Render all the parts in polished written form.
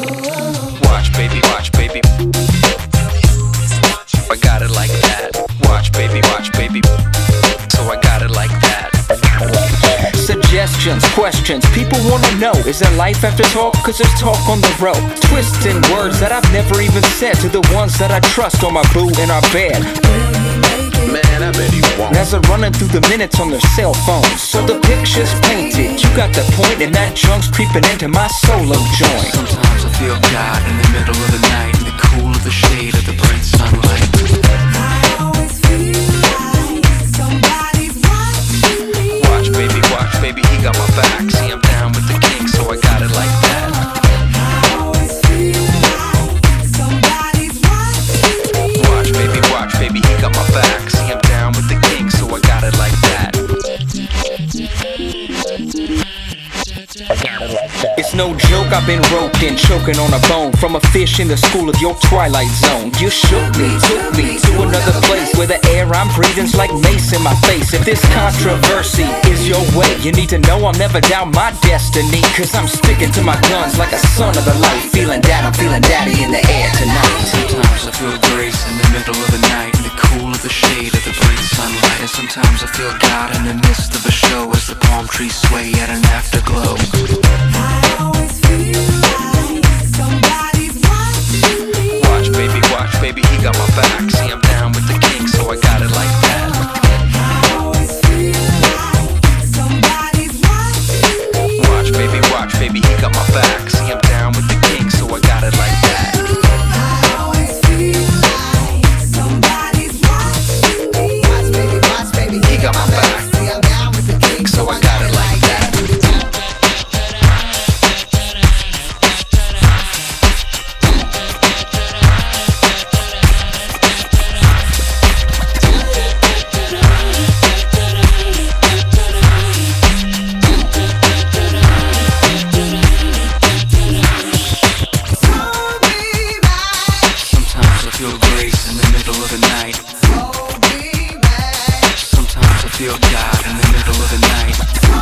Watch, baby. I got it like that. Watch, baby. So I got it like that. Suggestions, questions, people wanna know, is there life after talk? Cause there's talk on the road. Twisting words that I've never even said to the ones that I trust on my boo in our bed. Man, I bet he won't. As they're running through the minutes on their cell phones, so the picture's painted. You got the point, and that junk's creeping into my solo joint. Sometimes I feel God in the middle of the night, in the cool of the shade of the bright sunlight. I always feel like somebody's watching me. Watch, baby, he got my back. See, I'm down with the king, so I got it like that. I always feel like somebody's watching me. Watch, baby, he got my back. See, I'm down with the king, so I got it like that. It's no joke, I've been roped in, choking on a bone from a fish in the school of your twilight zone. You shook me, took me to another place where the air I'm breathing's like mace in my face. If this controversy is your way, you need to know I'll never doubt my destiny. Cause I'm sticking to my guns like a son of the light. Feeling that I'm feeling daddy in the air tonight. Sometimes I feel grace in the middle of the night, in the cool of the shade of the bright sunlight. And sometimes I feel God in the midst of a show as the palm trees sway at an afterglow. I always feel like somebody's watching me. Watch, baby, he got my back. See, I'm down with the king, so I got it like that. I always feel like somebody's watching me. Watch, baby, he got my back. See, I'm down with the king, so I got it like that. I always feel like somebody's watching me. Watch, baby, he got my back. See, I'm down with the king, so I got it like that. Sometimes I feel grace in the middle of the night. Sometimes I feel God in the middle of the night.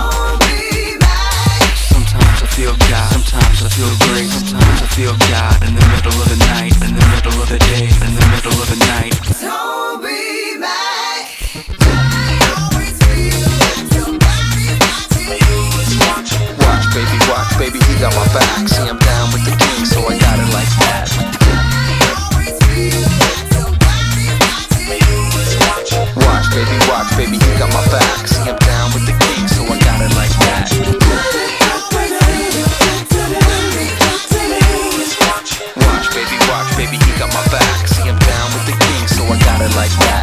Sometimes I feel God, sometimes I feel grace. Sometimes I feel God in the middle of the night, in the middle of the day, in the middle of the night. Don't be back. I always feel like somebody's watching me. Watch, baby, he got my back. See, I'm down with the king, so I got it like that. I always feel like somebody's watching me. Watch, baby, he got my back. See, I'm down with the king, so I got it like that. Watch, baby, he got my back. See, I'm down with the king, so I got it like that.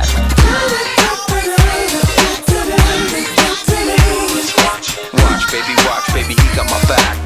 Watch, baby, he got my back.